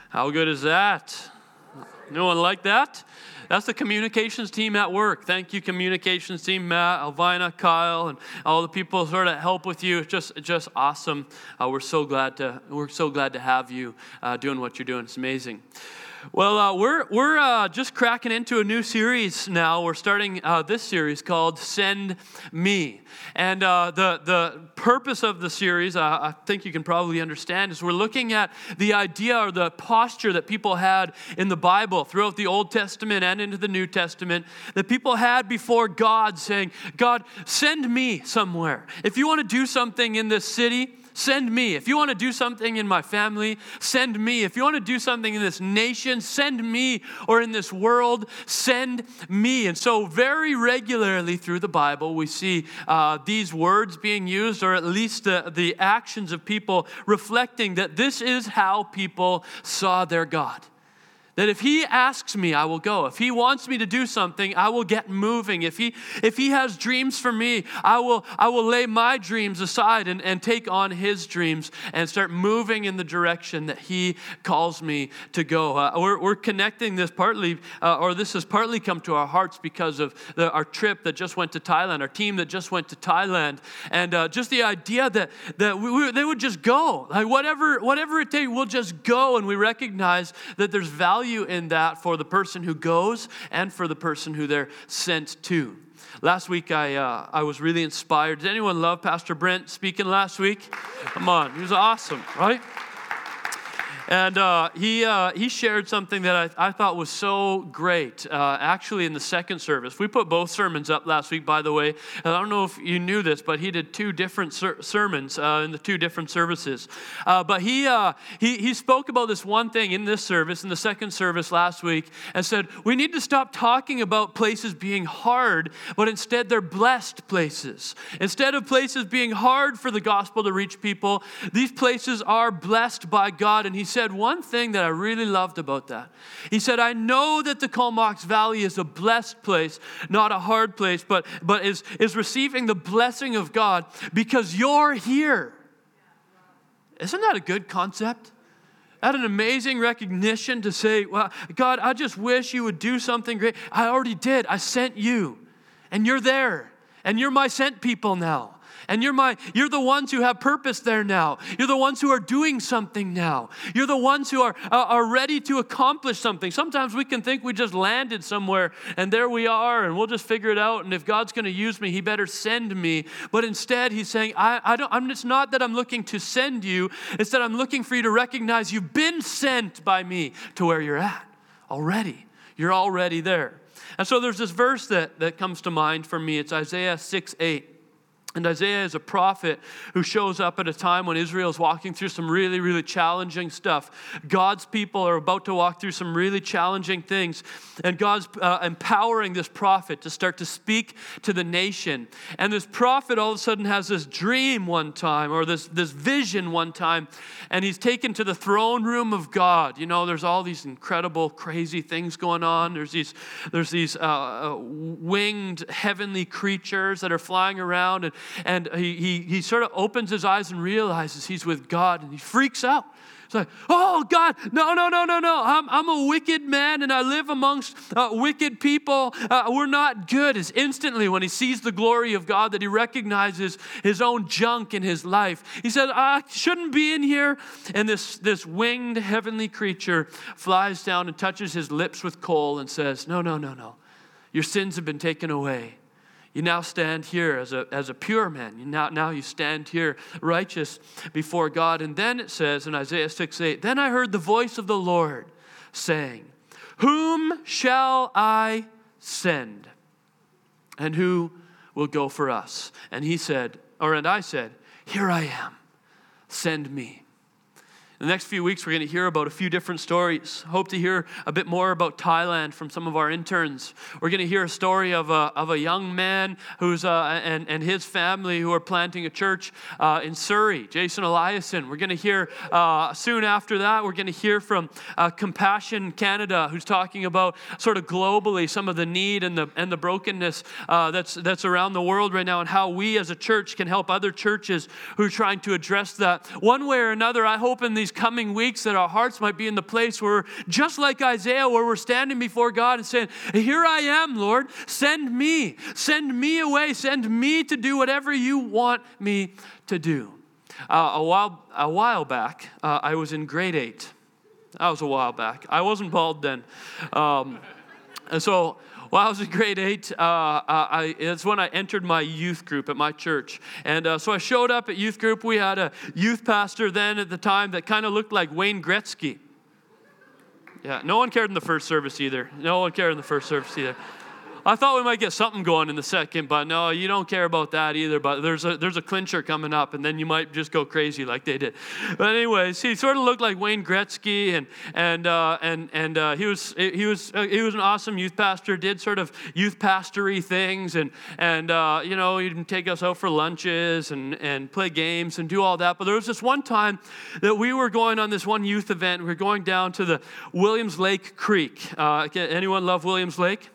How good is that? No one like that? That's the communications team at work. Thank you, communications team, Matt, Alvina, Kyle, and all the people sort of help with you. It's just awesome. We're so glad to have you doing what you're doing. It's amazing. Well, we're just cracking into a new series now. We're starting this series called Send Me. And the purpose of the series, I think you can probably understand, is we're looking at the idea or the posture that people had in the Bible throughout the Old Testament and into the New Testament, that people had before God saying, God, send me somewhere. If you want to do something in this city, send me. If you want to do something in my family, send me. If you want to do something in this nation, send me. Or in this world, send me. And so very regularly through the Bible, we see these words being used, or at least the actions of people reflecting that this is how people saw their God. That if he asks me, I will go. If he wants me to do something, I will get moving. If he has dreams for me, I will lay my dreams aside and take on his dreams and start moving in the direction that he calls me to go. We're connecting this partly, or this has partly come to our hearts because of our trip that just went to Thailand, our team that just went to Thailand, and just the idea that they would just go. Like whatever it takes, we'll just go, and we recognize that there's value in that for the person who goes and for the person who they're sent to. Last week, I was really inspired. Did anyone love Pastor Brent speaking last week? Come on, he was awesome, right? And he shared something that I thought was so great, actually in the second service. We put both sermons up last week, by the way. And I don't know if you knew this, but he did two different sermons in the two different services. But he spoke about this one thing in this service, in the second service last week, and said, we need to stop talking about places being hard, but instead they're blessed places. Instead of places being hard for the gospel to reach people, these places are blessed by God. And he said one thing that I really loved about that. He said, I know that the Comox Valley is a blessed place, not a hard place, but is receiving the blessing of God because you're here. Isn't that a good concept? That an amazing recognition to say, well, God, I just wish you would do something great. I already did. I sent you, and you're there, and you're my sent people now. And you're the ones who have purpose there now. You're the ones who are doing something now. You're the ones who are ready to accomplish something. Sometimes we can think we just landed somewhere and there we are and we'll just figure it out. And if God's going to use me, he better send me. But instead he's saying, it's not that I'm looking to send you. It's that I'm looking for you to recognize you've been sent by me to where you're at already. You're already there. And so there's this verse that comes to mind for me. It's Isaiah 6:8. And Isaiah is a prophet who shows up at a time when Israel is walking through some really, really challenging stuff. God's people are about to walk through some really challenging things. And God's empowering this prophet to start to speak to the nation. And this prophet all of a sudden has this dream one time, or this vision one time. And he's taken to the throne room of God. You know, there's all these incredible, crazy things going on. There's these winged heavenly creatures that are flying around. And he sort of opens his eyes and realizes he's with God, and he freaks out. It's like, oh, God, no. I'm a wicked man, and I live amongst wicked people. We're not good. It's instantly when he sees the glory of God that he recognizes his own junk in his life. He says, I shouldn't be in here. And this winged heavenly creature flies down and touches his lips with coal and says, no. Your sins have been taken away. You now stand here as a pure man. Now you stand here righteous before God. And then it says in Isaiah 6:8, then I heard the voice of the Lord saying, whom shall I send? And who will go for us? And I said, here I am. Send me. In the next few weeks, we're going to hear about a few different stories. Hope to hear a bit more about Thailand from some of our interns. We're going to hear a story of a young man who's and his family who are planting a church in Surrey, Jason Eliason. We're going to hear soon after that, we're going to hear from Compassion Canada, who's talking about sort of globally some of the need and the brokenness that's around the world right now, and how we as a church can help other churches who are trying to address that. One way or another, I hope in these these coming weeks that our hearts might be in the place where, just like Isaiah, where we're standing before God and saying, here I am, Lord, send me away, send me to do whatever you want me to do. A while back, I was in grade 8. That was a while back. I wasn't bald then. And so while I was in grade 8, it's when I entered my youth group at my church. And so I showed up at youth group. We had a youth pastor then at the time that kind of looked like Wayne Gretzky. Yeah, no one cared in the first service either. I thought we might get something going in the second, but no, you don't care about that either. But there's a clincher coming up, and then you might just go crazy like they did. But anyways, he sort of looked like Wayne Gretzky, and he was an awesome youth pastor. Did sort of youth pastory things, and he'd take us out for lunches and play games and do all that. But there was this one time that we were going on this one youth event. We were going down to the Williams Lake Creek. Anyone love Williams Lake?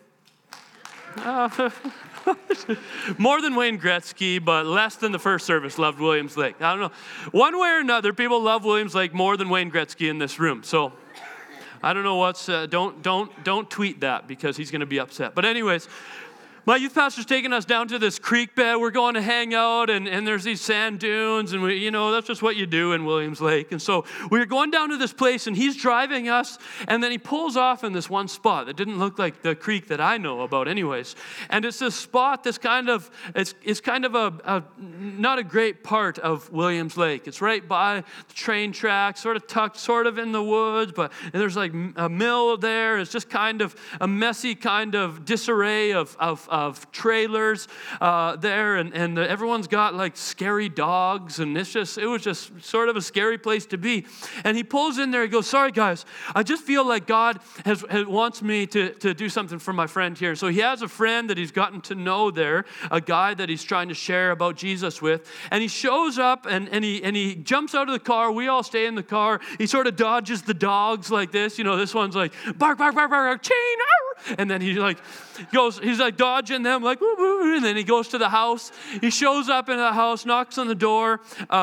More than Wayne Gretzky, but less than the first service loved Williams Lake. I don't know. One way or another, people love Williams Lake more than Wayne Gretzky in this room. So I don't know what's. Don't tweet that because he's going to be upset. But anyways, my youth pastor's taking us down to this creek bed. We're going to hang out, and there's these sand dunes, and that's just what you do in Williams Lake. And so we were going down to this place, and he's driving us, and then he pulls off in this one spot that didn't look like the creek that I know about anyways. And it's this spot that's kind of, it's kind of a not a great part of Williams Lake. It's right by the train track, sort of tucked sort of in the woods, but there's like a mill there. It's just kind of a messy kind of disarray of trailers there, and everyone's got like scary dogs, and it was just sort of a scary place to be. And he pulls in there, he goes, sorry guys, I just feel like God wants me to do something for my friend here. So he has a friend that he's gotten to know there, a guy that he's trying to share about Jesus with, and he shows up and he jumps out of the car. We all stay in the car. He sort of dodges the dogs like this. This one's like bark, bark, bark, bark, chain, and then he's like dodging them like woo, woo, and then he goes to the house. He shows up in the house, knocks on the door,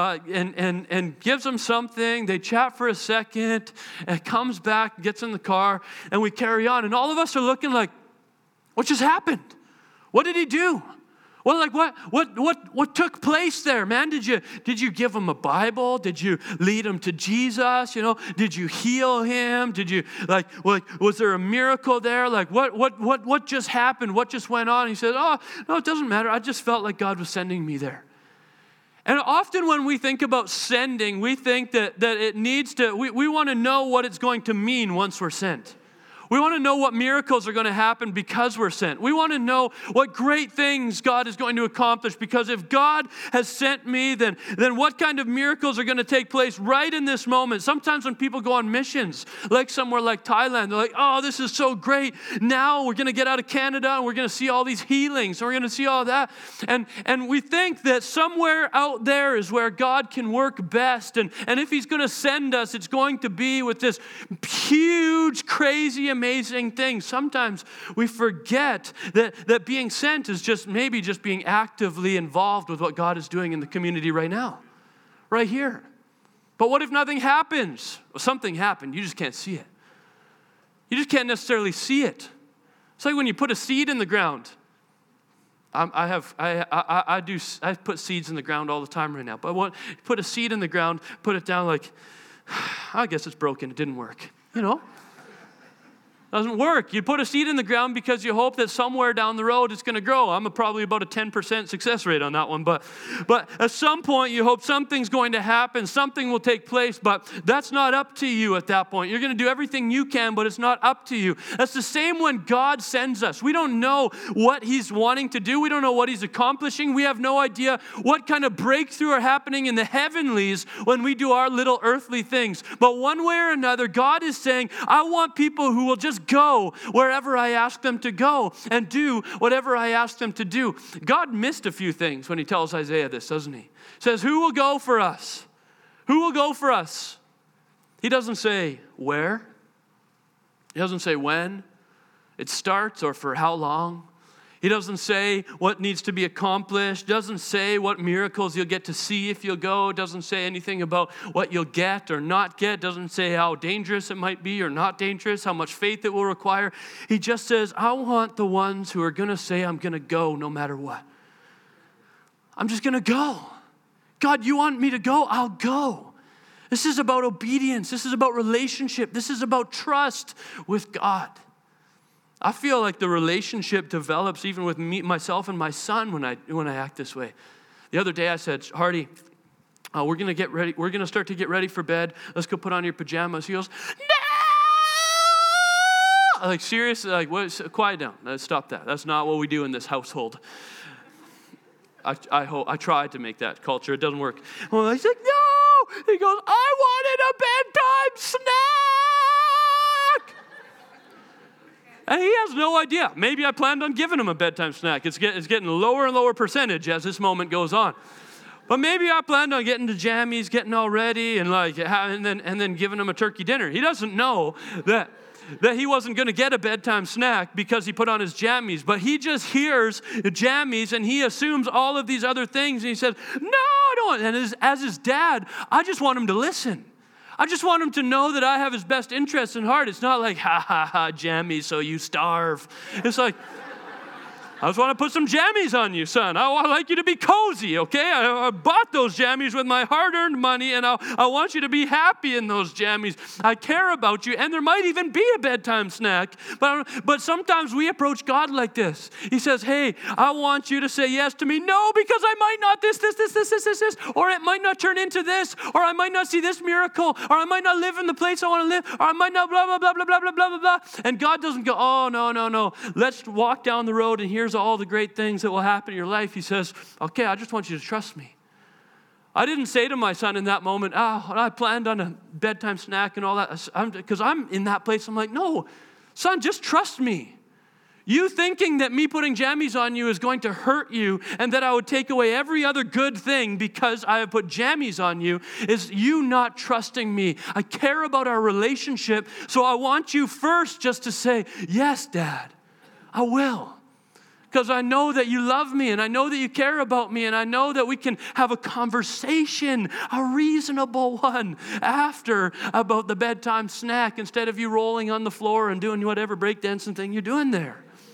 and gives them something. They chat for a second, and comes back, gets in the car, and we carry on. And all of us are looking like, what just happened? What did he do? Well, like what took place there, man? Did you give him a Bible? Did you lead him to Jesus? Did you heal him? Did you was there a miracle there? Like what just happened? What just went on? He said, oh, no, it doesn't matter. I just felt like God was sending me there. And often when we think about sending, we think that it needs to, we want to know what it's going to mean once we're sent. We want to know what miracles are going to happen because we're sent. We want to know what great things God is going to accomplish, because if God has sent me, then what kind of miracles are going to take place right in this moment? Sometimes when people go on missions, like somewhere like Thailand, they're like, oh, this is so great. Now we're going to get out of Canada and we're going to see all these healings. And we're going to see all that. And we think that somewhere out there is where God can work best. And if he's going to send us, it's going to be with this huge, crazy, amazing thing. Sometimes we forget that being sent is just being actively involved with what God is doing in the community right now, right here. But what if nothing happens? Well, something happened. You just can't see it. You just can't necessarily see it. It's like when you put a seed in the ground. I put seeds in the ground all the time right now. But when you put a seed in the ground, put it down like, I guess it's broken. It didn't work. Doesn't work. You put a seed in the ground because you hope that somewhere down the road it's going to grow. I'm probably about a 10% success rate on that one. But at some point you hope something's going to happen, something will take place, but that's not up to you at that point. You're going to do everything you can, but it's not up to you. That's the same when God sends us. We don't know what he's wanting to do. We don't know what he's accomplishing. We have no idea what kind of breakthrough are happening in the heavenlies when we do our little earthly things. But one way or another, God is saying, I want people who will just go wherever I ask them to go and do whatever I ask them to do. God missed a few things when he tells Isaiah this, doesn't he? He says, who will go for us? Who will go for us? He doesn't say where. He doesn't say when it starts or for how long. He doesn't say what needs to be accomplished, doesn't say what miracles you'll get to see if you'll go, doesn't say anything about what you'll get or not get, doesn't say how dangerous it might be or not dangerous, how much faith it will require. He just says, I want the ones who are going to say, I'm going to go no matter what. I'm just going to go. God, you want me to go? I'll go. This is about obedience. This is about relationship. This is about trust with God. I feel like the relationship develops even with me, myself and my son when I act this way. The other day I said, Hardy, we're going to get ready. We're going to start to get ready for bed. Let's go put on your pajamas. He goes, no! Like, seriously? Like, what? Quiet down. Let's stop that. That's not what we do in this household. I tried to make that culture. It doesn't work. Well, he's like, no! He goes, I wanted a bedtime snack! And he has no idea. Maybe I planned on giving him a bedtime snack. It's getting lower and lower percentage as this moment goes on. But maybe I planned on getting the jammies, getting all ready, and then giving him a turkey dinner. He doesn't know that he wasn't going to get a bedtime snack because he put on his jammies. But he just hears the jammies, and he assumes all of these other things. And he says, no, I don't. And as his dad, I just want him to listen. I just want him to know that I have his best interests in heart. It's not like, ha, ha, ha, jammies, so you starve. It's like, I just want to put some jammies on you, son. I like you to be cozy, okay? I bought those jammies with my hard-earned money, and I want you to be happy in those jammies. I care about you, and there might even be a bedtime snack. But sometimes we approach God like this. He says, hey, I want you to say yes to me. No, because I might not this, or it might not turn into this, or I might not see this miracle, or I might not live in the place I want to live, or I might not blah, blah, blah, blah, blah, blah, blah, blah, blah. And God doesn't go, oh, no. Let's walk down the road, and here's all the great things that will happen in your life. He says, okay, I just want you to trust me. I didn't say to my son in that moment, I planned on a bedtime snack and all that, because I'm in that place. I'm like, no, son, just trust me. You thinking that me putting jammies on you is going to hurt you and that I would take away every other good thing because I have put jammies on you is you not trusting me. I care about our relationship, so I want you first just to say, yes, Dad, I will. Because I know that you love me, and I know that you care about me, and I know that we can have a conversation, a reasonable one, after about the bedtime snack instead of you rolling on the floor and doing whatever breakdancing thing you're doing there.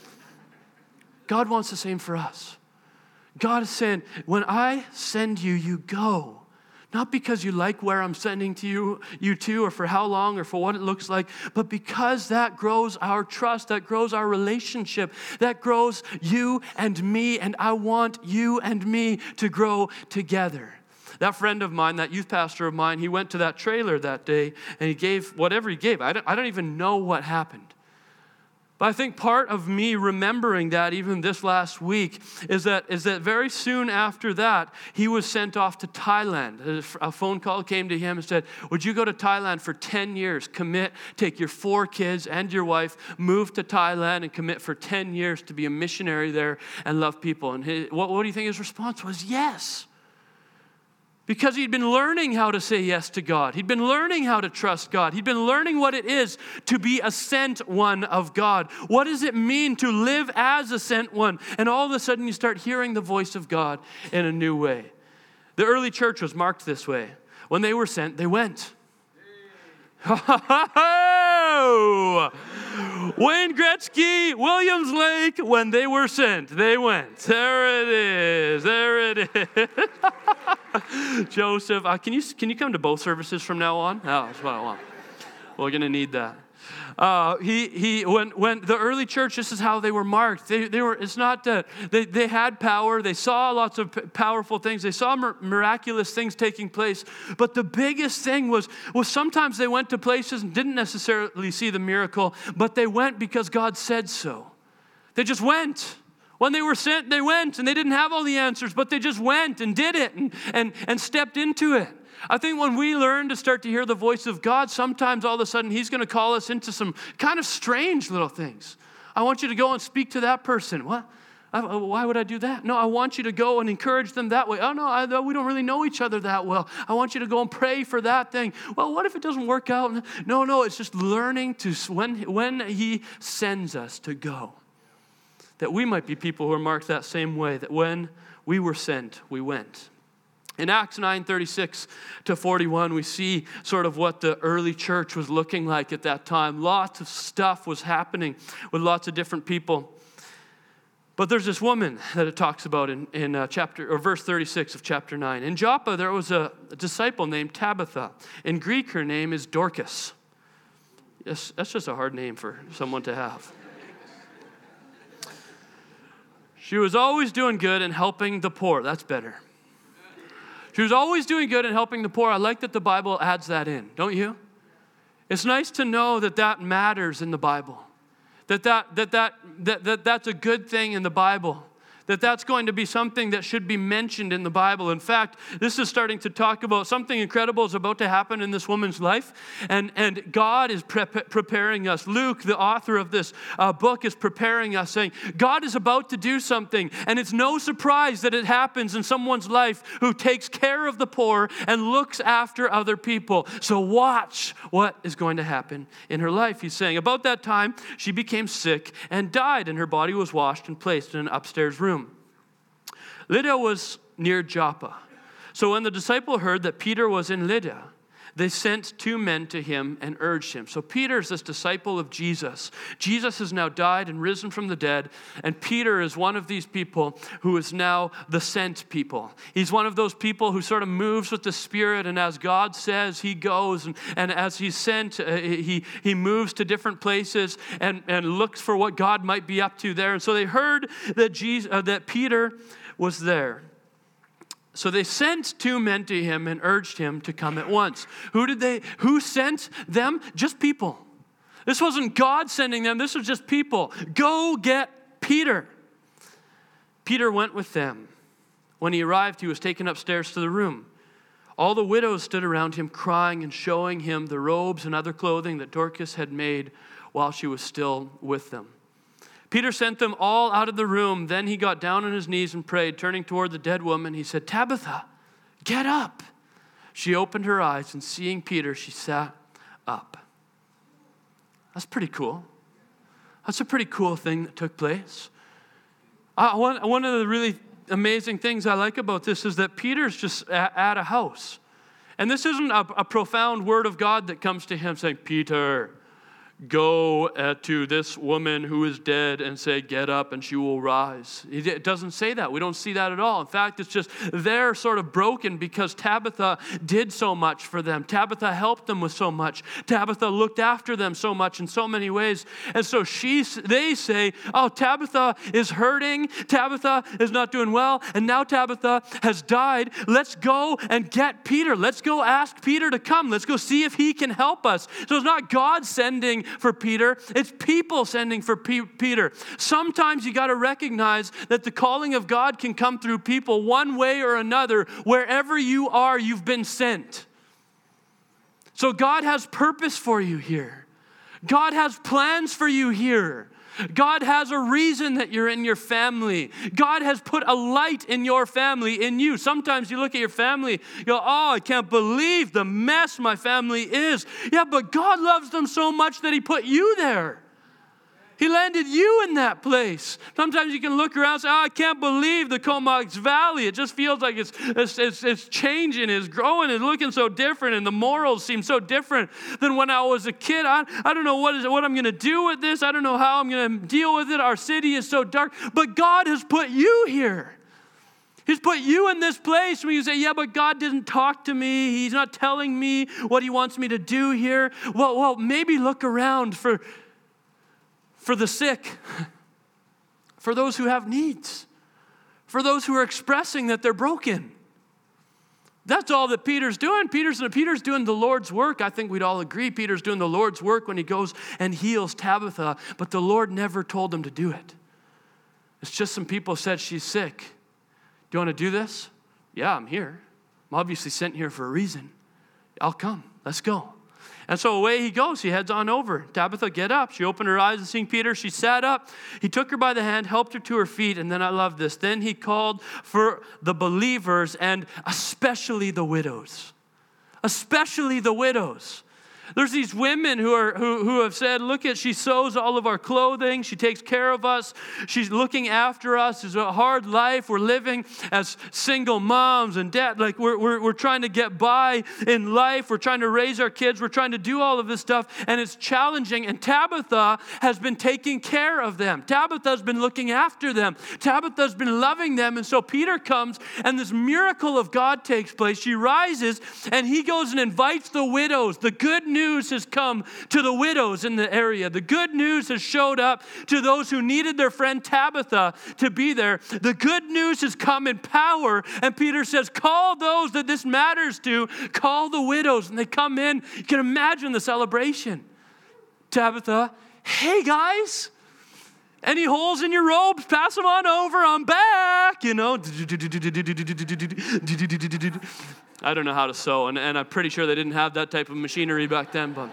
God wants the same for us. God is saying, when I send you, you go. Not because you like where I'm sending you to, or for how long, or for what it looks like, but because that grows our trust, that grows our relationship, that grows you and me, and I want you and me to grow together. That friend of mine, that youth pastor of mine, he went to that trailer that day, and he gave whatever he gave. I don't even know what happened. But I think part of me remembering that even this last week is that very soon after that, he was sent off to Thailand. A phone call came to him and said, would you go to Thailand for 10 years, commit, take your 4 kids and your wife, move to Thailand and commit for 10 years to be a missionary there and love people? And what do you think his response was? Yes. Because he'd been learning how to say yes to God. He'd been learning how to trust God. He'd been learning what it is to be a sent one of God. What does it mean to live as a sent one? And all of a sudden you start hearing the voice of God in a new way. The early church was marked this way. When they were sent, they went. Wayne Gretzky, Williams Lake, when they were sent, they went. There it is. Joseph, can you come to both services from now on? Oh, that's what I want. We're going to need that. When the early church, this is how they were marked. It's not that they had power. They saw lots of powerful things. They saw miraculous things taking place. But the biggest thing was sometimes they went to places and didn't necessarily see the miracle, but they went because God said so. They just went. When they were sent, they went, and they didn't have all the answers, but they just went and did it and stepped into it. I think when we learn to start to hear the voice of God, sometimes all of a sudden He's going to call us into some kind of strange little things. I want you to go and speak to that person. What? Why would I do that? No, I want you to go and encourage them that way. Oh, no, we don't really know each other that well. I want you to go and pray for that thing. Well, what if it doesn't work out? No, it's just learning to, when He sends us, to go. that we might be people who are marked that same way, that when we were sent, we went. In Acts 9:36 to 41, we see sort of what the early church was looking like at that time. Lots of stuff was happening with lots of different people. But there's this woman that it talks about in verse 36 of chapter 9. In Joppa, there was a disciple named Tabitha. In Greek, her name is Dorcas. Yes, that's just a hard name for someone to have. She was always doing good and helping the poor. That's better. She was always doing good and helping the poor. I like that the Bible adds that in, don't you? It's nice to know that matters in the Bible. That's a good thing in the Bible. That's going to be something that should be mentioned in the Bible. In fact, this is starting to talk about something incredible is about to happen in this woman's life. And God is preparing us. Luke, the author of this book, is preparing us, saying, God is about to do something. And it's no surprise that it happens in someone's life who takes care of the poor and looks after other people. So watch what is going to happen in her life. He's saying, about that time, she became sick and died, and her body was washed and placed in an upstairs room. Lydda was near Joppa. So when the disciple heard that Peter was in Lydda, they sent 2 men to him and urged him. So Peter's this disciple of Jesus. Jesus has now died and risen from the dead, and Peter is one of these people who is now the sent people. He's one of those people who sort of moves with the Spirit, and as God says, he goes, and as he's sent, he moves to different places and looks for what God might be up to there. And so they heard that Peter was there. So they sent 2 men to him and urged him to come at once. Who sent them? Just people. This wasn't God sending them. This was just people. Go get Peter. Peter went with them. When he arrived, he was taken upstairs to the room. All the widows stood around him, crying and showing him the robes and other clothing that Dorcas had made while she was still with them. Peter sent them all out of the room. Then he got down on his knees and prayed. Turning toward the dead woman, he said, Tabitha, get up. She opened her eyes, and seeing Peter, she sat up. That's pretty cool. That's a pretty cool thing that took place. One of the really amazing things I like about this is that Peter's just at a house. And this isn't a profound word of God that comes to him saying, Peter, go to this woman who is dead and say, get up and she will rise. It doesn't say that. We don't see that at all. In fact, it's just they're sort of broken because Tabitha did so much for them. Tabitha helped them with so much. Tabitha looked after them so much in so many ways. And so they say, oh, Tabitha is hurting. Tabitha is not doing well. And now Tabitha has died. Let's go and get Peter. Let's go ask Peter to come. Let's go see if he can help us. So it's not God sending for Peter, it's people sending for Peter. Sometimes you got to recognize that the calling of God can come through people one way or another. Wherever you are, you've been sent. So God has purpose for you here. God has plans for you here. God has a reason that you're in your family. God has put a light in your family, in you. Sometimes you look at your family, you go, oh, I can't believe the mess my family is. Yeah, but God loves them so much that he put you there. He landed you in that place. Sometimes you can look around and say, oh, I can't believe the Comox Valley. It just feels like it's changing, it's growing, it's looking so different, and the morals seem so different than when I was a kid. I don't know what I'm going to do with this. I don't know how I'm going to deal with it. Our city is so dark. But God has put you here. He's put you in this place where you say, yeah, but God didn't talk to me. He's not telling me what he wants me to do here. Well, maybe look around for the sick, for those who have needs, for those who are expressing that they're broken. That's all that Peter's doing. Peter's doing the Lord's work. I think we'd all agree Peter's doing the Lord's work when he goes and heals Tabitha, but the Lord never told him to do it. It's just some people said, she's sick. Do you want to do this? Yeah, I'm here. I'm obviously sent here for a reason. I'll come. Let's go. And so away he goes. He heads on over. Tabitha, get up. She opened her eyes and seeing Peter, she sat up. He took her by the hand, helped her to her feet, and then I love this. Then he called for the believers and especially the widows. Especially the widows. There's these women who have said, look she sews all of our clothing. She takes care of us. She's looking after us. It's a hard life. We're living as single moms and dad. Like we're trying to get by in life. We're trying to raise our kids. We're trying to do all of this stuff. And it's challenging. And Tabitha has been taking care of them. Tabitha's been looking after them. Tabitha's been loving them. And so Peter comes and this miracle of God takes place. She rises and he goes and invites the widows. The good news has come to the widows in the area. The good news has showed up to those who needed their friend Tabitha to be there. The good news has come in power. And Peter says, call those that this matters to. Call the widows. And they come in. You can imagine the celebration. Tabitha, hey guys, any holes in your robes? Pass them on over. I'm back. You know. I don't know how to sew, and I'm pretty sure they didn't have that type of machinery back then, but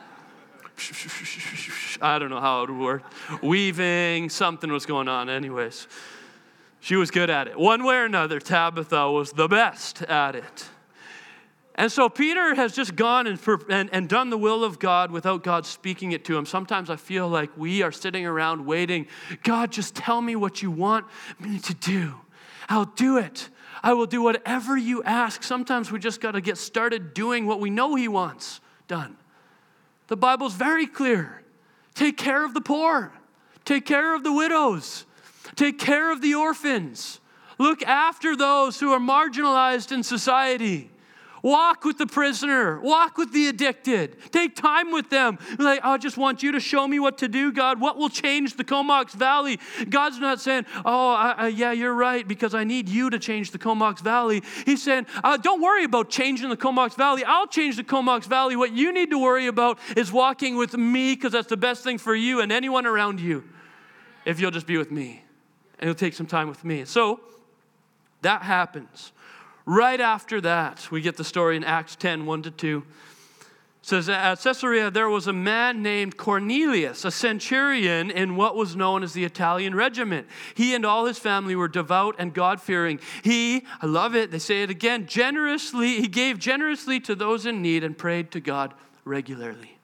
I don't know how it would work. Weaving, something was going on anyways. She was good at it. One way or another, Tabitha was the best at it. And so Peter has just gone and done the will of God without God speaking it to him. Sometimes I feel like we are sitting around waiting. God, just tell me what you want me to do. I'll do it. I will do whatever you ask. Sometimes we just got to get started doing what we know he wants done. The Bible's very clear. Take care of the poor. Take care of the widows. Take care of the orphans. Look after those who are marginalized in society. Walk with the prisoner. Walk with the addicted. Take time with them. Like, I just want you to show me what to do, God. What will change the Comox Valley? God's not saying, yeah, you're right, because I need you to change the Comox Valley. He's saying, don't worry about changing the Comox Valley. I'll change the Comox Valley. What you need to worry about is walking with me, because that's the best thing for you and anyone around you, if you'll just be with me. And you'll take some time with me. So that happens. Right after that, we get the story in Acts 10, 1-2. It says, at Caesarea, there was a man named Cornelius, a centurion in what was known as the Italian regiment. He and all his family were devout and God-fearing. I love it, they say it again, he gave generously to those in need and prayed to God regularly.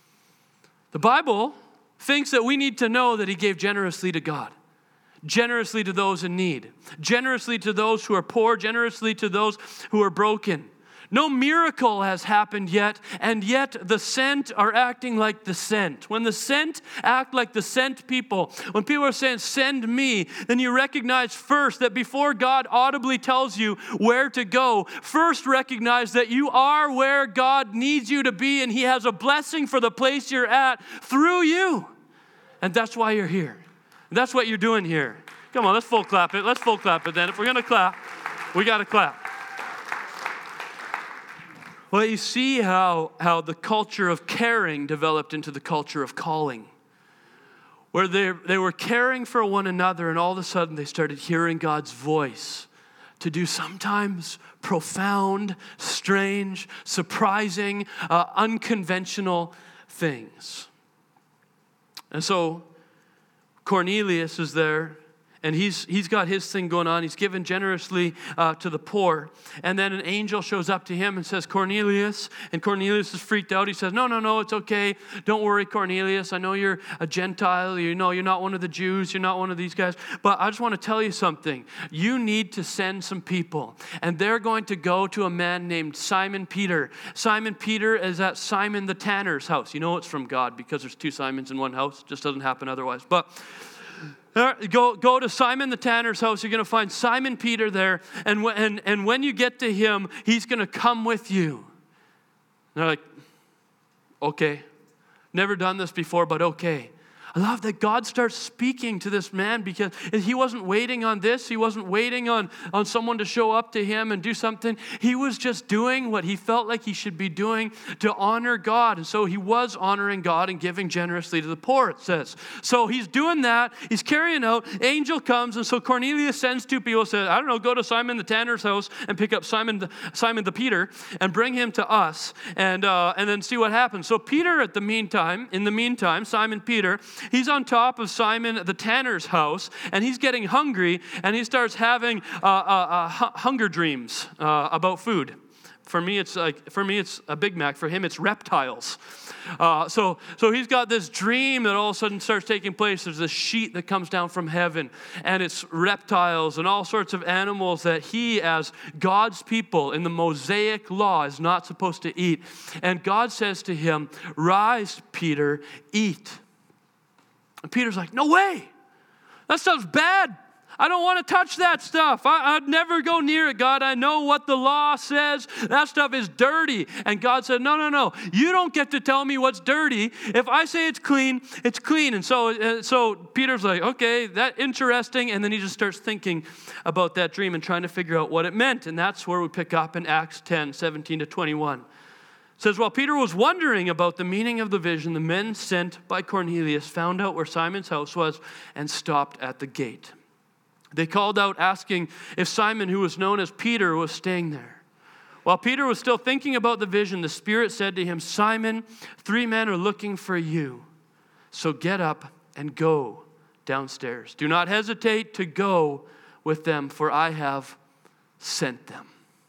The Bible thinks that we need to know that he gave generously to God. Generously to those in need, generously to those who are poor, generously to those who are broken. No miracle has happened yet, and yet the sent are acting like the sent. When the sent act like the sent people, when people are saying, send me, then you recognize first that before God audibly tells you where to go, first recognize that you are where God needs you to be, and he has a blessing for the place you're at through you. And that's why you're here. That's what you're doing here. Come on, let's full clap it. Let's full clap it then. If we're going to clap, we got to clap. Well, you see how the culture of caring developed into the culture of calling, where they were caring for one another, and all of a sudden they started hearing God's voice to do sometimes profound, strange, surprising, unconventional things. And so Cornelius is there, and he's got his thing going on. He's given generously to the poor. And then an angel shows up to him and says, Cornelius. And Cornelius is freaked out. He says, no, it's okay. Don't worry, Cornelius. I know you're a Gentile. You know, you're not one of the Jews. You're not one of these guys. But I just want to tell you something. You need to send some people. And they're going to go to a man named Simon Peter. Simon Peter is at Simon the tanner's house. You know it's from God because there's two Simons in one house. It just doesn't happen otherwise. But go to Simon the tanner's house. You're going to find Simon Peter there. And when you get to him, he's going to come with you. And they're like, okay. Never done this before, but okay. I love that God starts speaking to this man because he wasn't waiting on this. He wasn't waiting on someone to show up to him and do something. He was just doing what he felt like he should be doing to honor God. And so he was honoring God and giving generously to the poor, it says. So he's doing that. He's carrying out. Angel comes, and so Cornelius sends two people, says, I don't know, go to Simon the tanner's house and pick up Simon the Peter and bring him to us and then see what happens. So Peter, in the meantime, Simon Peter, he's on top of Simon the tanner's house, and he's getting hungry, and he starts having hunger dreams about food. For me, it's a Big Mac. For him, it's reptiles. So he's got this dream that all of a sudden starts taking place. There's this sheet that comes down from heaven, and it's reptiles and all sorts of animals that he, as God's people in the Mosaic law, is not supposed to eat. And God says to him, "Rise, Peter, eat." And Peter's like, "No way. That stuff's bad. I don't want to touch that stuff. I'd never go near it, God. I know what the law says. That stuff is dirty." And God said, no. You don't get to tell me what's dirty. If I say it's clean, it's clean. And so Peter's like, okay, that's interesting. And then he just starts thinking about that dream and trying to figure out what it meant. And that's where we pick up in Acts 10, 17 to 21. It says, while Peter was wondering about the meaning of the vision, the men sent by Cornelius found out where Simon's house was and stopped at the gate. They called out asking if Simon, who was known as Peter, was staying there. While Peter was still thinking about the vision, the Spirit said to him, "Simon, 3 men are looking for you. So get up and go downstairs. Do not hesitate to go with them, for I have sent them."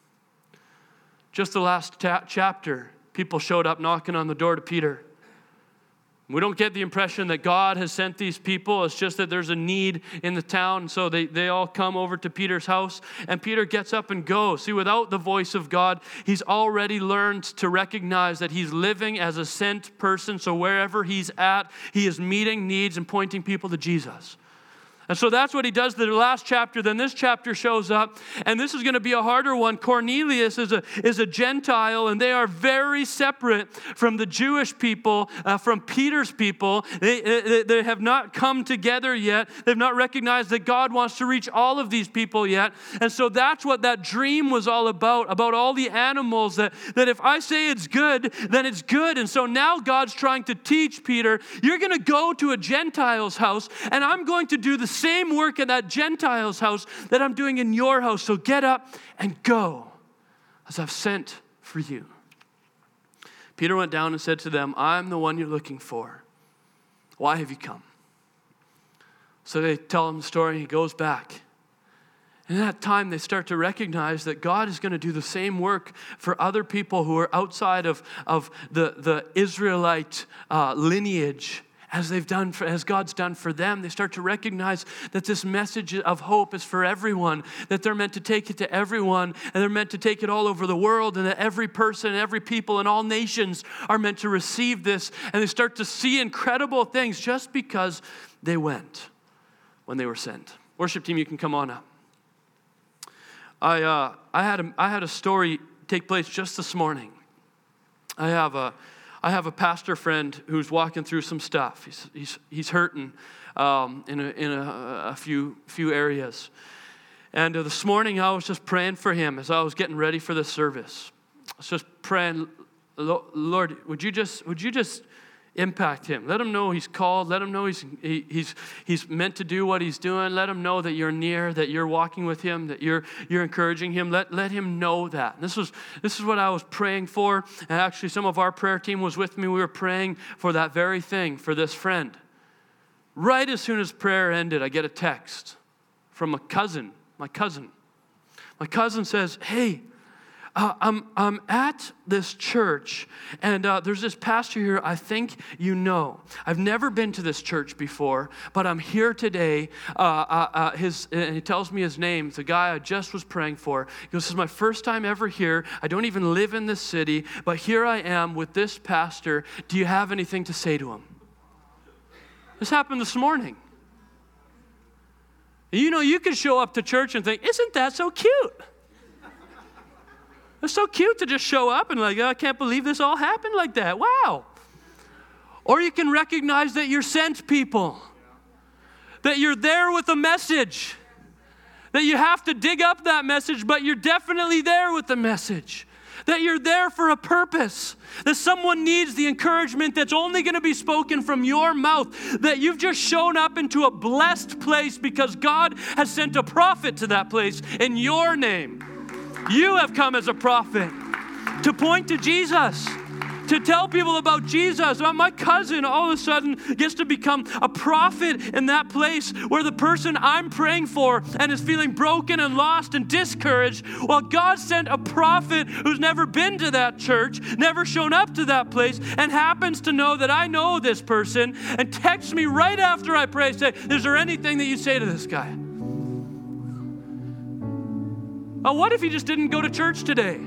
Just the last chapter, people showed up knocking on the door to Peter. We don't get the impression that God has sent these people. It's just that there's a need in the town. And so they all come over to Peter's house, and Peter gets up and goes. See, without the voice of God, he's already learned to recognize that he's living as a sent person. So wherever he's at, he is meeting needs and pointing people to Jesus. And so that's what he does the last chapter. Then this chapter shows up, and this is going to be a harder one. Cornelius is a Gentile, and they are very separate from the Jewish people, from Peter's people. They have not come together yet. They've not recognized that God wants to reach all of these people yet. And so that's what that dream was all about all the animals, that if I say it's good, then it's good. And so now God's trying to teach Peter, you're going to go to a Gentile's house, and I'm going to do the same work in that Gentile's house that I'm doing in your house. So get up and go, as I've sent for you. Peter went down and said to them, "I'm the one you're looking for. Why have you come?" So they tell him the story. He goes back. And at that time, they start to recognize that God is going to do the same work for other people who are outside of the Israelite lineage, as God's done for them. They start to recognize that this message of hope is for everyone, that they're meant to take it to everyone, and they're meant to take it all over the world, and that every person, every people, and all nations are meant to receive this. And they start to see incredible things just because they went when they were sent. Worship team, you can come on up. I had a story take place just this morning. I have a pastor friend who's walking through some stuff. He's hurting in a few areas. And this morning I was just praying for him as I was getting ready for this service. I was just praying, Lord, would you just impact him? Let him know he's called. Let him know he's meant to do what he's doing. Let him know that you're near, that you're walking with him, that you're encouraging him. Let him know that. And this is what I was praying for. And actually, some of our prayer team was with me. We were praying for that very thing for this friend. Right as soon as prayer ended, I get a text from my cousin. My cousin says, "Hey, I'm at this church, and there's this pastor here I think you know. I've never been to this church before, but I'm here today." And he tells me his name, the guy I just was praying for. He goes, "This is my first time ever here. I don't even live in this city, but here I am with this pastor. Do you have anything to say to him?" This happened this morning. You know, you could show up to church and think, "Isn't that so cute?" It's so cute to just show up and like, "Oh, I can't believe this all happened like that. Wow." Or you can recognize that you're sent people. That you're there with a message. That you have to dig up that message, but you're definitely there with the message. That you're there for a purpose. That someone needs the encouragement that's only going to be spoken from your mouth. That you've just shown up into a blessed place because God has sent a prophet to that place in your name. You have come as a prophet to point to Jesus, to tell people about Jesus. My cousin all of a sudden gets to become a prophet in that place where the person I'm praying for and is feeling broken and lost and discouraged, well, God sent a prophet who's never been to that church, never shown up to that place, and happens to know that I know this person, and texts me right after I pray, say, is there anything that you say to this guy? What if he just didn't go to church today?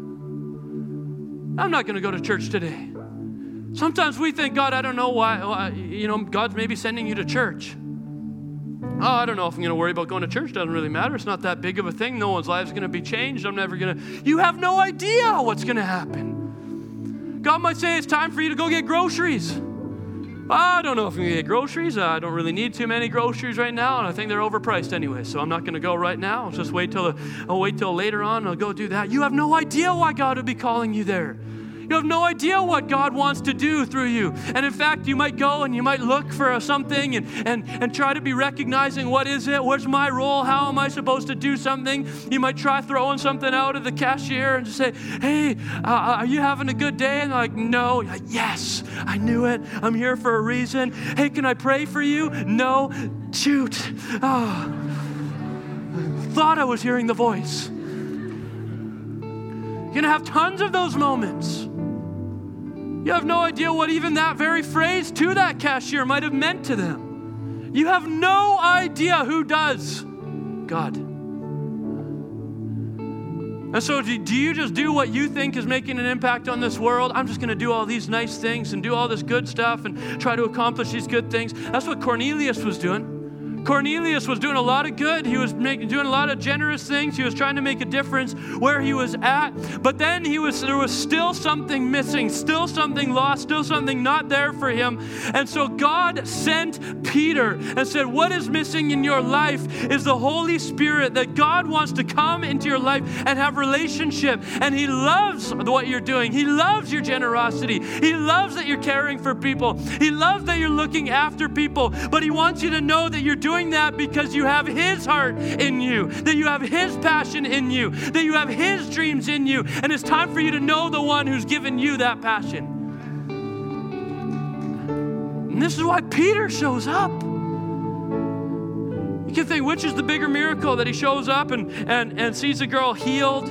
I'm not going to go to church today. Sometimes we think, God, I don't know why, God's maybe sending you to church. Oh, I don't know if I'm going to worry about going to church. Doesn't really matter. It's not that big of a thing. No one's life is going to be changed. I'm never going to. You have no idea what's going to happen. God might say it's time for you to go get groceries. I don't know if I'm going to get groceries. I don't really need too many groceries right now, and I think they're overpriced anyway, so I'm not going to go right now. I'll just wait till later on. I'll go do that. You have no idea why God would be calling you there. You have no idea what God wants to do through you. And in fact, you might go and you might look for something and try to be recognizing, what is it? What's my role? How am I supposed to do something? You might try throwing something out at the cashier and just say, hey, are you having a good day? And they're like, no. You're like, yes, I knew it. I'm here for a reason. Hey, can I pray for you? No. Shoot. Oh. Thought I was hearing the voice. You're going to have tons of those moments. You have no idea what even that very phrase to that cashier might have meant to them. You have no idea who does. God. And so do you just do what you think is making an impact on this world? I'm just going to do all these nice things and do all this good stuff and try to accomplish these good things. That's what Cornelius was doing. Cornelius was doing a lot of good. He was doing a lot of generous things. He was trying to make a difference where he was at. But then there was still something missing, still something lost, still something not there for him. And so God sent Peter and said, what is missing in your life is the Holy Spirit, that God wants to come into your life and have relationship. And He loves what you're doing. He loves your generosity. He loves that you're caring for people. He loves that you're looking after people. But He wants you to know that you're doing that because you have His heart in you, that you have His passion in you, that you have His dreams in you, and it's time for you to know the one who's given you that passion. And this is why Peter shows up. You can think, which is the bigger miracle, that he shows up and sees a girl healed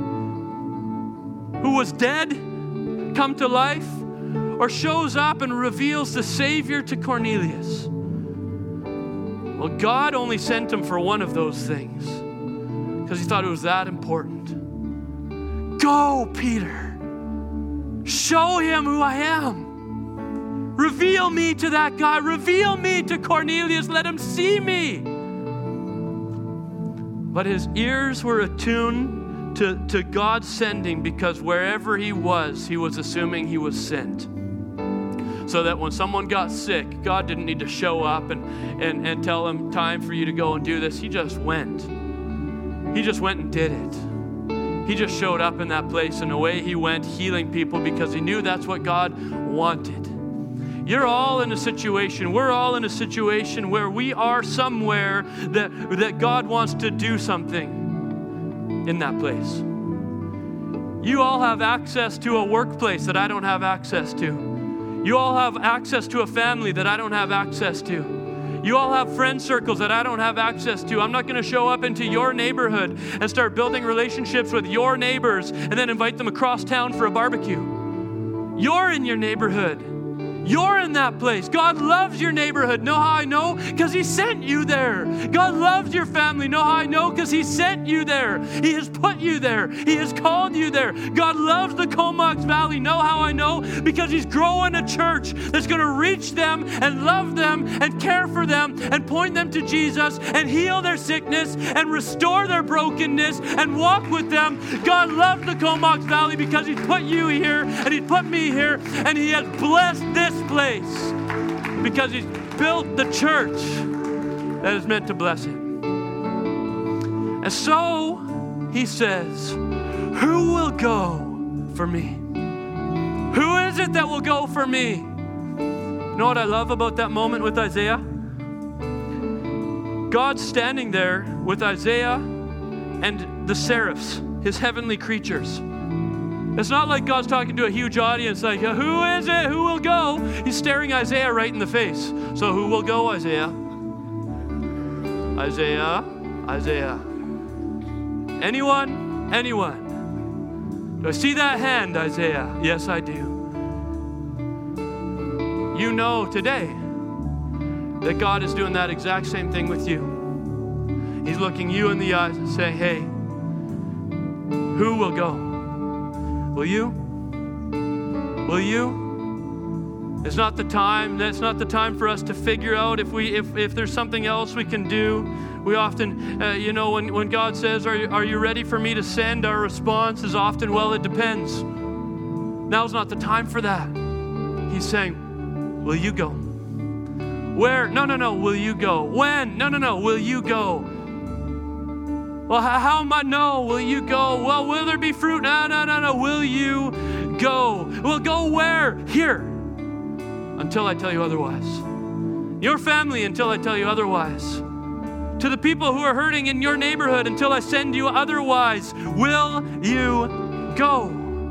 who was dead come to life, or shows up and reveals the Savior to Cornelius? Well, God only sent him for one of those things because He thought it was that important. Go, Peter. Show him who I am. Reveal me to that guy. Reveal me to Cornelius. Let him see me. But his ears were attuned to God's sending, because wherever he was assuming he was sent. So that when someone got sick, God didn't need to show up and tell him, time for you to go and do this. He just went. He just went and did it. He just showed up in that place, and away he went, healing people, because he knew that's what God wanted. You're all in a situation, we're all in a situation where we are somewhere that God wants to do something in that place. You all have access to a workplace that I don't have access to. You all have access to a family that I don't have access to. You all have friend circles that I don't have access to. I'm not going to show up into your neighborhood and start building relationships with your neighbors and then invite them across town for a barbecue. You're in your neighborhood. You're in that place. God loves your neighborhood. Know how I know? Because He sent you there. God loves your family. Know how I know? Because He sent you there. He has put you there. He has called you there. God loves the Comox Valley. Know how I know? Because He's growing a church that's going to reach them and love them and care for them and point them to Jesus and heal their sickness and restore their brokenness and walk with them. God loves the Comox Valley because He's put you here and He's put me here, and He has blessed this place because He's built the church that is meant to bless it. And so He says, who will go for me? Who is it that will go for me? You know what I love about that moment with Isaiah? God's standing there with Isaiah and the seraphs, His heavenly creatures. It's not like God's talking to a huge audience like, who is it? Who will go? He's staring Isaiah right in the face. So who will go, Isaiah? Isaiah? Anyone? Do I see that hand, Isaiah? Yes, I do. You know today that God is doing that exact same thing with you. He's looking you in the eyes and saying, hey, who will go? Will you? Will you? It's not the time. That's not the time for us to figure out if there's something else we can do. We often, when God says, are you ready for me to send? Our response is often, well, it depends. Now's not the time for that. He's saying, will you go? Where? No. Will you go? When? No. Will you go? Well, how am I? No. Will you go? Well, will there be fruit? No. Will you go? Well, go where? Here. Until I tell you otherwise. Your family until I tell you otherwise. To the people who are hurting in your neighborhood until I send you otherwise. Will you go?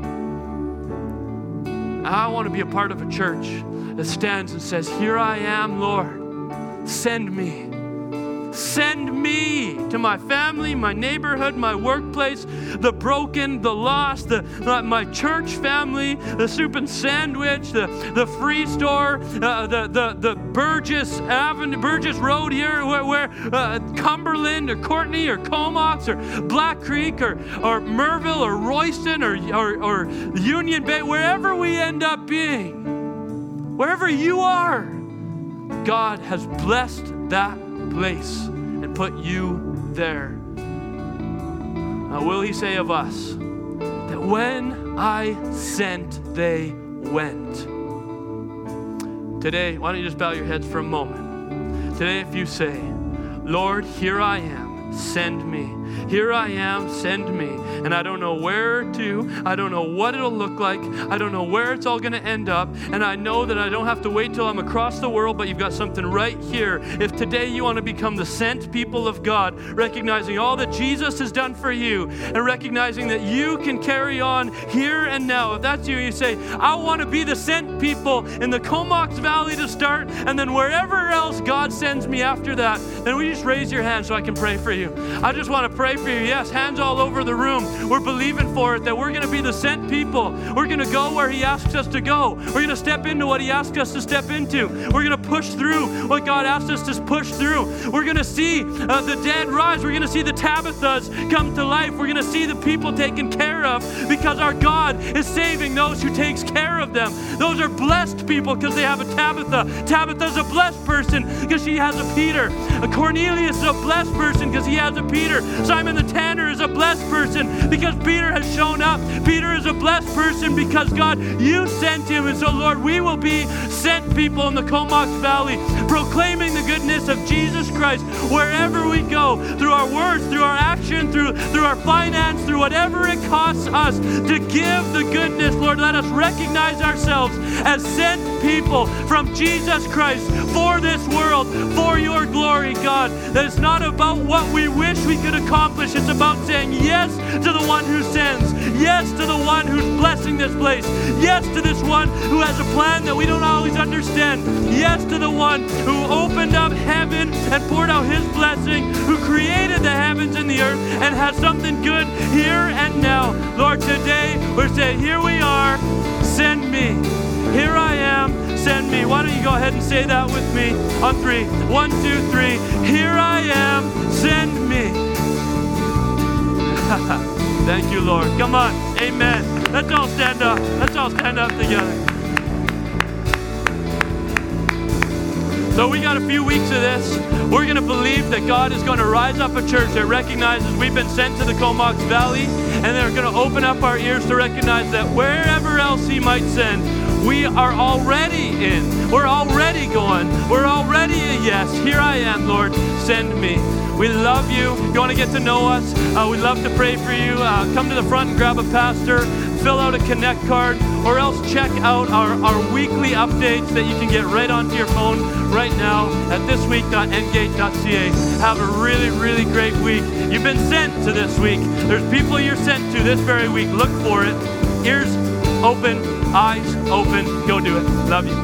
I want to be a part of a church that stands and says, here I am, Lord. Send me. Send me to my family, my neighborhood, my workplace, the broken, the lost, my church family, the soup and sandwich, the free store, the Burgess Avenue, Burgess Road here, where Cumberland or Courtney or Comox or Black Creek or Merville or Royston or Union Bay, wherever we end up being, wherever you are, God has blessed that place and put you there. Now, will he say of us that when I sent, they went? Today, why don't you just bow your heads for a moment? Today, if you say, Lord, here I am, send me. Here I am, send me. And I don't know where to. I don't know what it'll look like. I don't know where it's all going to end up. And I know that I don't have to wait till I'm across the world, but you've got something right here. If today you want to become the sent people of God, recognizing all that Jesus has done for you and recognizing that you can carry on here and now. If that's you, you say, I want to be the sent people in the Comox Valley to start, and then wherever else God sends me after that, then we just raise your hand so I can pray for you. I just want to pray for you. Yes, hands all over the room. We're believing for it, that we're going to be the sent people. We're going to go where he asks us to go. We're going to step into what he asks us to step into. We're going to push through what God asked us to push through. We're going to see the dead rise. We're going to see the Tabithas come to life. We're going to see the people taken care of because our God is saving those who takes care of them. Those are blessed people because they have a Tabitha. Tabitha's a blessed person because she has a Peter. Cornelius is a blessed person because he has a Peter. Simon the Tanner is a blessed person because Peter has shown up. Peter is a blessed person because God, you sent him. And so, Lord, we will be sent people in the Comox Valley, proclaiming the goodness of Jesus Christ wherever we go, through our words, through our action, through our finance, through whatever it costs us to give the goodness. Lord, let us recognize ourselves as sent people from Jesus Christ for this world, for your glory, God. That it's not about what we wish we could accomplish. It's about saying yes to the one who sends, yes to the one who's blessing this place, yes to this one who has a plan that we don't always understand, yes to the one who opened up heaven and poured out his blessing, who created the heavens and the earth and has something good here and now. Lord, today we're saying, here we are, send me. Here I am, send me. Why don't you go ahead and say that with me on 3. 1, 2, 3. Here I am, send me. Thank you, Lord. Come on. Amen. Let's all stand up. Let's all stand up together. So we got a few weeks of this. We're going to believe that God is going to rise up a church that recognizes we've been sent to the Comox Valley, and they're going to open up our ears to recognize that wherever else he might send, we are already in. We're already going. We're already a yes. Here I am, Lord. Send me. We love you. If you want to get to know us, we'd love to pray for you. Come to the front and grab a pastor. Fill out a Connect card, or else check out our weekly updates that you can get right onto your phone right now at thisweek.engate.ca. Have a really, really great week. You've been sent to this week. There's people you're sent to this very week. Look for it. Ears open, eyes open. Go do it. Love you.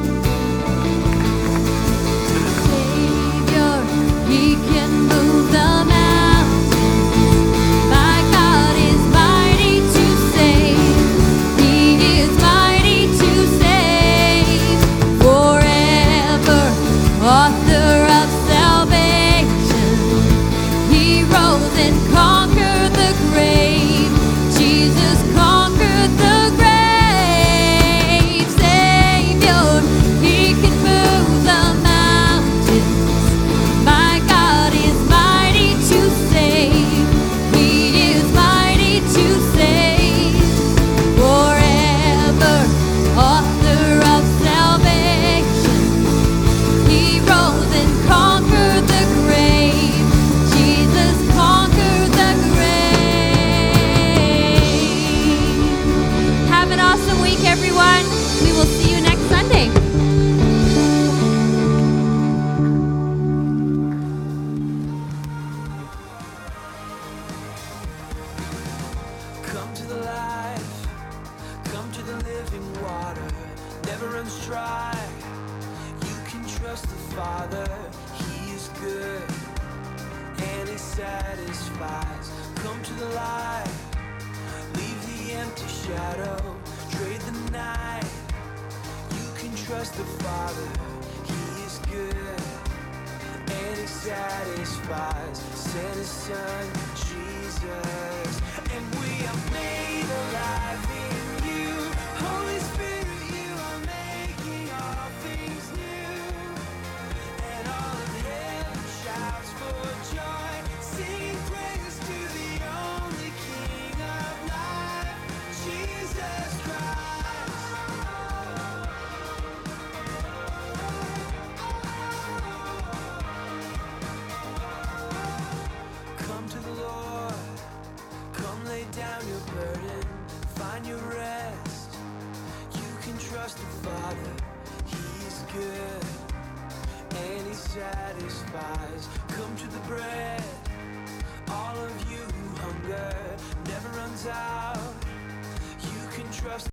Savior, he can move the mountains. My God is mighty to save. He is mighty to save forever. Author of salvation, he rose and conquered the grave. Jesus conquered the grave. Savior, he can move the mountains. My God is mighty to save. He is mighty to save forever. Author of salvation, he rose and conquered the grave. Jesus conquered the grave. Have an awesome week, everyone. We will see you next Sunday. Come to the life, come to the living water, never runs dry. You can trust the Father, He is good, and He satisfies. Come to the light, leave the empty shadow, trade the night. You can trust the Father, He is good, and He satisfies. Send His Son, Jesus, and we are made alive in you. Holy Spirit, you are making all things new, and all of heaven shouts for joy, singing praises to the only King of life, Jesus Christ. Come to the Lord, come lay down your burden, find your rest. You can trust the Father, He is good, and He satisfies. Come to the bread, all of you who hunger, never runs out. You can trust